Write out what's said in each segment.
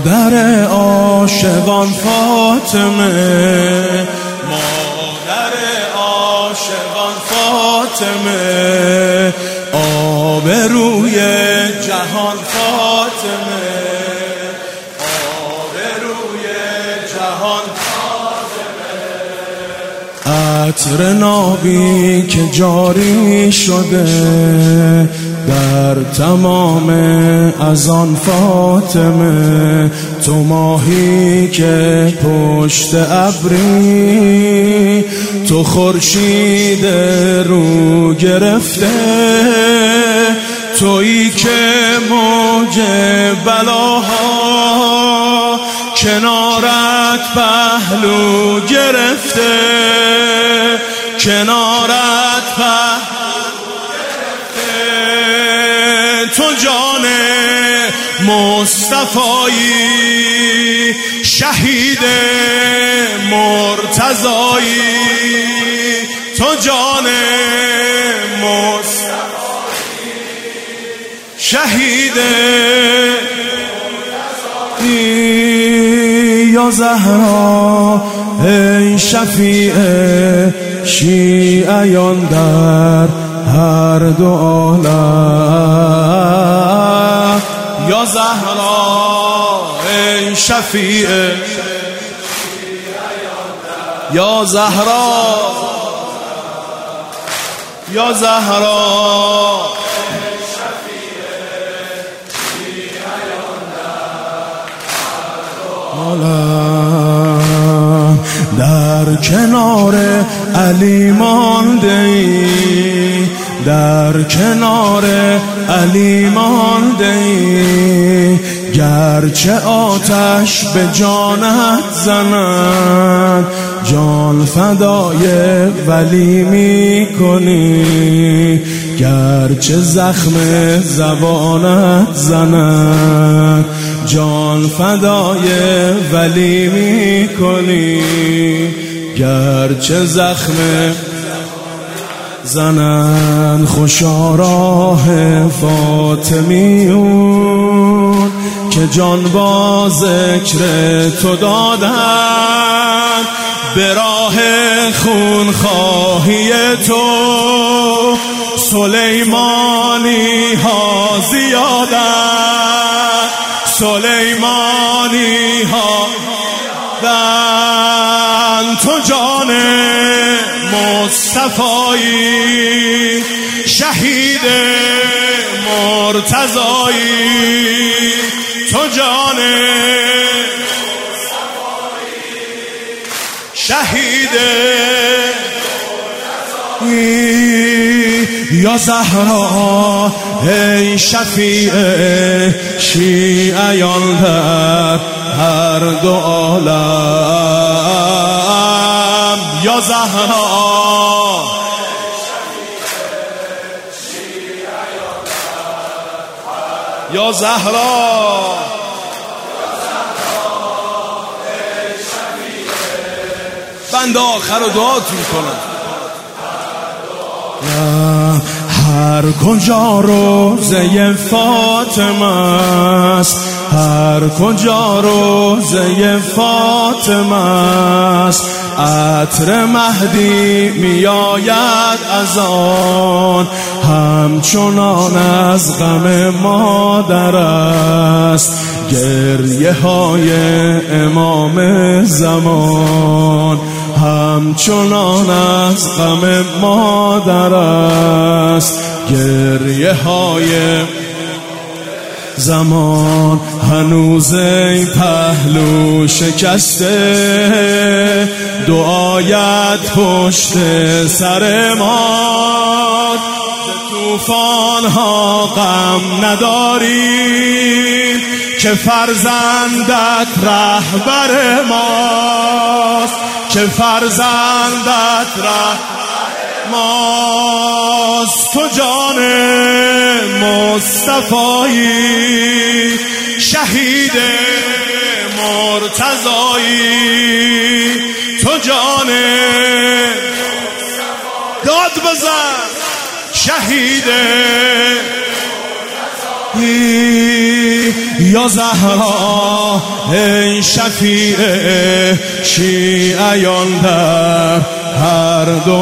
مادر عاشقان فاطمه، مادر عاشقان فاطمه، آبروی جهان فاطمه، آبروی جهان فاطمه. عطر نابی که جاری شده در تمام از آن فاطمه، تو ماهی که پشت ابری، تو خورشید رو گرفته، تویی که موج بلاها کنارت پهلو گرفته، کنارت پهلو تو جان مصطفایی، شهید مرتضایی، تو جان مصطفایی، شهید مرتضایی. یا زهرا ای شفیع شیعیان در هر دو عالم، یا زهرا ای شفیع، یا زهرا، یا زهرا ای شفیع شیعیان در عالم. در کنار علی مانده ای، در کنار علی مانده ای، گرچه آتش به جانت زند، جان فدای ولی می کنی، گرچه زخم زبانت زند، جان فدای ولی می کنی، گرچه زخم زنن. خوشا راه فاطمیون که جان با ذکر تو دادن، به راه خونخواهی تو سلیمانی ها زیادن، سلیمانی ها زیادن. تو جان مصطفایی، شهید مرتضایی، تو جان مصطفایی، شهید مرتضایی. یا زهرا ای شفیع شیعیان در هر دو عالم، یا زهرا یا زهرا بنده آخر رو دعاتون کنم. هر کجا روضه فاطمه است، هر کجا روضه فاطمه است، عطر مهدی می آید از آن، همچنان از غم مادر است گریه های امام زمان، همچنان از غم مادر است گریه های زمان. هنوز این پهلو شکسته، دعایت پشت سر ما، طوفان ها غم نداری که فرزندت رهبر ماست، که فرزندت رهبر ماست. تو جان مصطفایی، شهید مرتضایی، تو جان داد بزن، شهید یا زهرا ای شفیع شیعیان در هر دو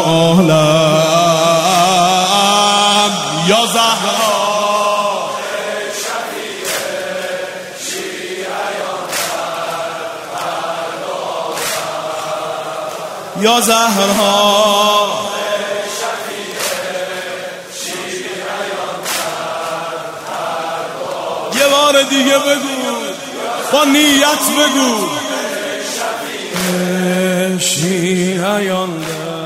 عالم. یا زهرا ای شفیع شیعیان در هر دو عالم. یا زهرا یه بار دیگه بگو، با نیت بگو. شیعیان